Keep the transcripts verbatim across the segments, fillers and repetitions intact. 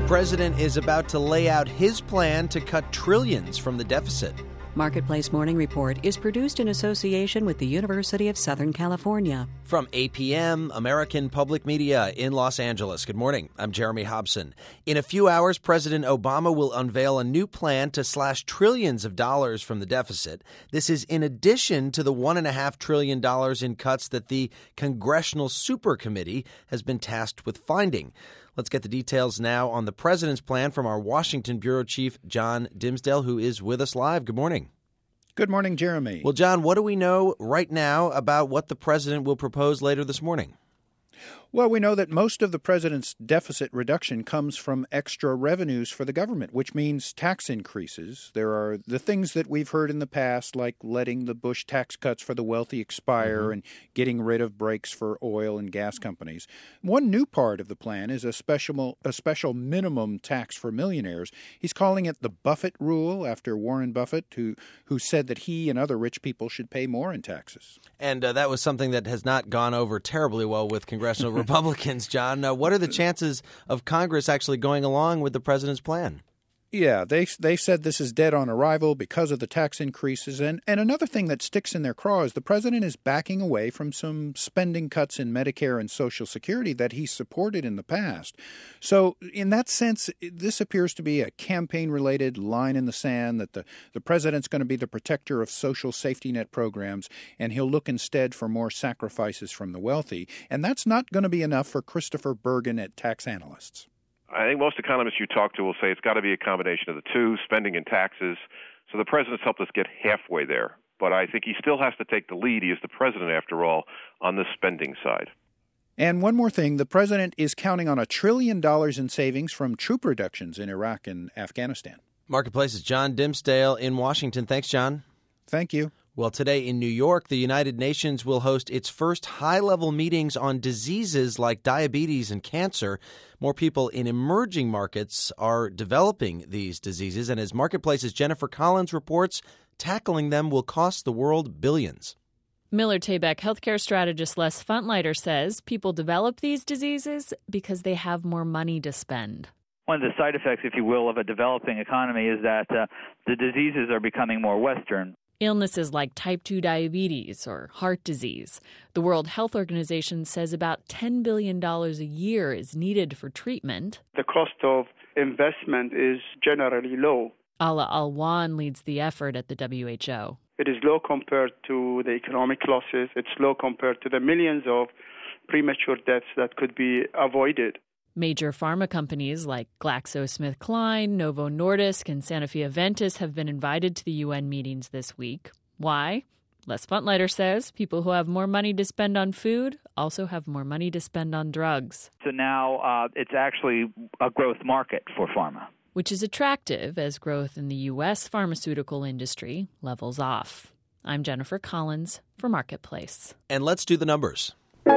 president is about to lay out his plan to cut trillions from the deficit. Marketplace Morning Report is produced in association with the University of Southern California. From A P M, American Public Media in Los Angeles. Good morning. I'm Jeremy Hobson. In a few hours, President Obama will unveil a new plan to slash trillions of dollars from the deficit. This is in addition to the one point five trillion dollars in cuts that the Congressional Super Committee has been tasked with finding. Let's get the details now on the president's plan from our Washington bureau chief, John Dimsdale, who is with us live. Good morning. Good morning, Jeremy. Well, John, what do we know right now about what the president will propose later this morning? Well, we know that most of the president's deficit reduction comes from extra revenues for the government, which means tax increases. There are the things that we've heard in the past, like letting the Bush tax cuts for the wealthy expire mm-hmm. and getting rid of breaks for oil and gas companies. One new part of the plan is a special a special minimum tax for millionaires. He's calling it the Buffett rule, after Warren Buffett, who, who said that he and other rich people should pay more in taxes. And uh, that was something that has not gone over terribly well with congressional Republicans, John. Uh, what are the chances of Congress actually going along with the president's plan? Yeah, they they said this is dead on arrival because of the tax increases. And, and another thing that sticks in their craw is the president is backing away from some spending cuts in Medicare and Social Security that he supported in the past. So in that sense, this appears to be a campaign-related line in the sand that the, the president's going to be the protector of social safety net programs, and he'll look instead for more sacrifices from the wealthy. And that's not going to be enough for Christopher Bergen at Tax Analysts. I think most economists you talk to will say it's got to be a combination of the two, spending and taxes. So the president's helped us get halfway there. But I think he still has to take the lead. He is the president, after all, on the spending side. And one more thing, the president is counting on a trillion dollars in savings from troop reductions in Iraq and Afghanistan. Marketplace's John Dimsdale in Washington. Thanks, John. Thank you. Well, today in New York, the United Nations will host its first high-level meetings on diseases like diabetes and cancer. More people in emerging markets are developing these diseases, and as Marketplace's Jennifer Collins reports, tackling them will cost the world billions. Miller-Tabak healthcare strategist Les Funtleiter says people develop these diseases because they have more money to spend. One of the side effects, if you will, of a developing economy is that uh, the diseases are becoming more Western. Illnesses like type two diabetes or heart disease. The World Health Organization says about ten billion dollars a year is needed for treatment. The cost of investment is generally low. Ala Alwan leads the effort at the W H O. It is low compared to the economic losses. It's low compared to the millions of premature deaths that could be avoided. Major pharma companies like GlaxoSmithKline, Novo Nordisk, and Sanofi-Aventis have been invited to the U N meetings this week. Why? Les Funtleiter says people who have more money to spend on food also have more money to spend on drugs. So now uh, it's actually a growth market for pharma. Which is attractive as growth in the U S pharmaceutical industry levels off. I'm Jennifer Collins for Marketplace. And let's do the numbers.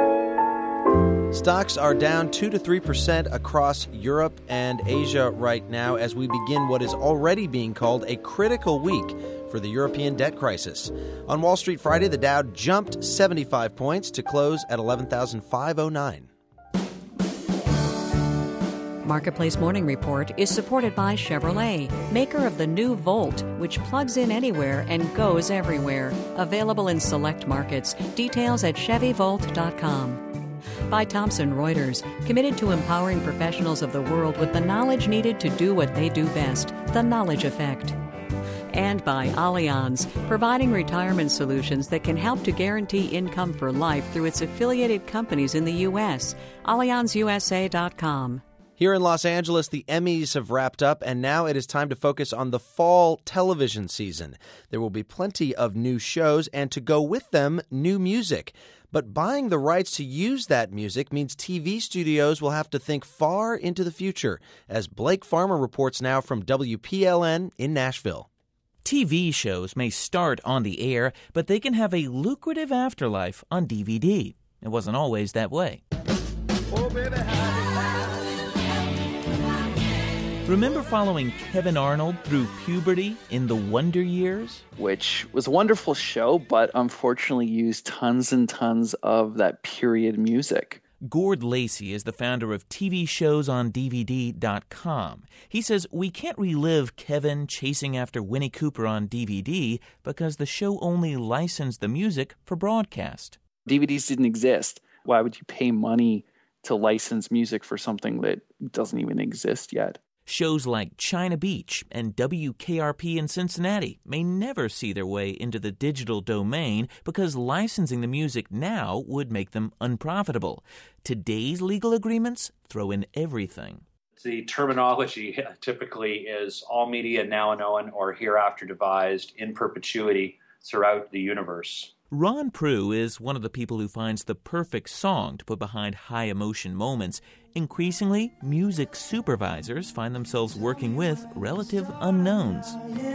Stocks are down two to three percent across Europe and Asia right now as we begin what is already being called a critical week for the European debt crisis. On Wall Street Friday, the Dow jumped seventy-five points to close at eleven thousand five hundred nine. Marketplace Morning Report is supported by Chevrolet, maker of the new Volt, which plugs in anywhere and goes everywhere. Available in select markets. Details at Chevy Volt dot com. By Thomson Reuters, committed to empowering professionals of the world with the knowledge needed to do what they do best, the Knowledge Effect. And by Allianz, providing retirement solutions that can help to guarantee income for life through its affiliated companies in the U S. Allianz U S A dot com. Here in Los Angeles, the Emmys have wrapped up, and now it is time to focus on the fall television season. There will be plenty of new shows, and to go with them, new music. But buying the rights to use that music means T V studios will have to think far into the future, as Blake Farmer reports now from W P L N in Nashville. T V shows may start on the air, but they can have a lucrative afterlife on D V D. It wasn't always that way. Oh, baby, remember following Kevin Arnold through puberty in The Wonder Years? Which was a wonderful show, but unfortunately used tons and tons of that period music. Gord Lacey is the founder of T V shows on D V D dot com. He says we can't relive Kevin chasing after Winnie Cooper on D V D because the show only licensed the music for broadcast. D V Ds didn't exist. Why would you pay money to license music for something that doesn't even exist yet? Shows like China Beach and W K R P in Cincinnati may never see their way into the digital domain because licensing the music now would make them unprofitable. Today's legal agreements throw in everything. The terminology typically is all media now known or hereafter devised in perpetuity throughout the universe. Ron Prue is one of the people who finds the perfect song to put behind high-emotion moments. Increasingly, music supervisors find themselves working with relative unknowns.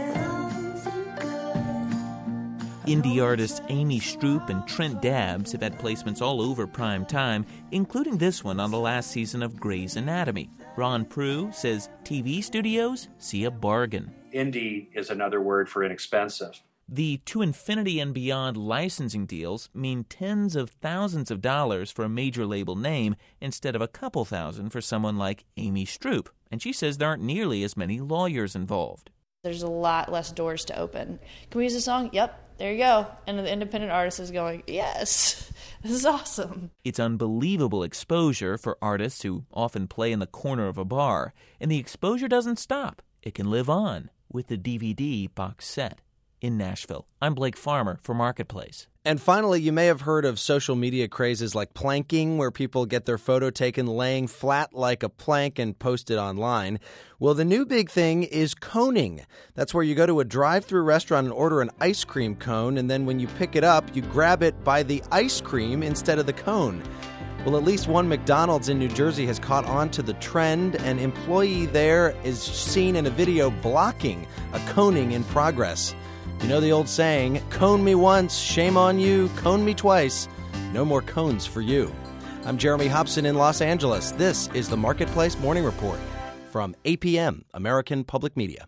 Indie artists Amy Stroop and Trent Dabbs have had placements all over prime time, including this one on the last season of Grey's Anatomy. Ron Prue says T V studios see a bargain. Indie is another word for inexpensive. The To Infinity and Beyond licensing deals mean tens of thousands of dollars for a major label name instead of a couple thousand for someone like Amy Stroop. And she says there aren't nearly as many lawyers involved. There's a lot less doors to open. Can we use a song? Yep, there you go. And the independent artist is going, yes, this is awesome. It's unbelievable exposure for artists who often play in the corner of a bar. And the exposure doesn't stop. It can live on with the D V D box set. In Nashville, I'm Blake Farmer for Marketplace. And finally, you may have heard of social media crazes like planking, where people get their photo taken laying flat like a plank and post it online. Well, the new big thing is coning. That's where you go to a drive-thru restaurant and order an ice cream cone, and then when you pick it up, you grab it by the ice cream instead of the cone. Well, at least one McDonald's in New Jersey has caught on to the trend. An employee there is seen in a video blocking a coning in progress. You know the old saying, cone me once, shame on you, cone me twice. No more cones for you. I'm Jeremy Hobson in Los Angeles. This is the Marketplace Morning Report from A P M, American Public Media.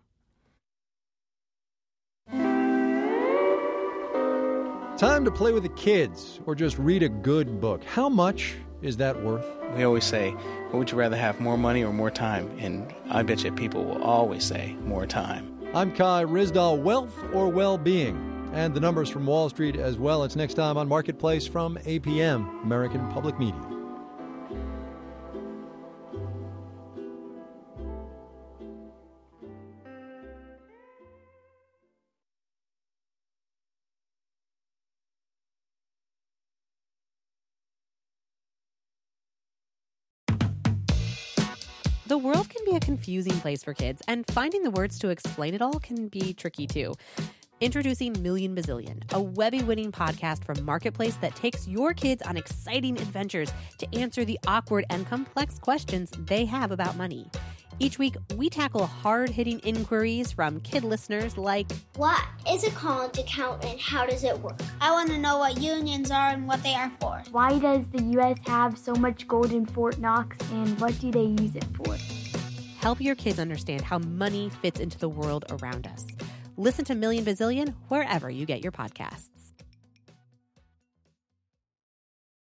Time to play with the kids or just read a good book. How much is that worth? We always say, what would you rather have, more money or more time? And I bet you people will always say more time. I'm Kai Ryssdal. Wealth or well-being? And the numbers from Wall Street as well. It's next time on Marketplace from A P M, American Public Media. The world can be a confusing place for kids, and finding the words to explain it all can be tricky too. Introducing Million Bazillion, a Webby-winning podcast from Marketplace that takes your kids on exciting adventures to answer the awkward and complex questions they have about money. Each week, we tackle hard-hitting inquiries from kid listeners like, what is a college account and how does it work? I want to know what unions are and what they are for. Why does the U S have so much gold in Fort Knox and what do they use it for? Help your kids understand how money fits into the world around us. Listen to Million Bazillion wherever you get your podcasts.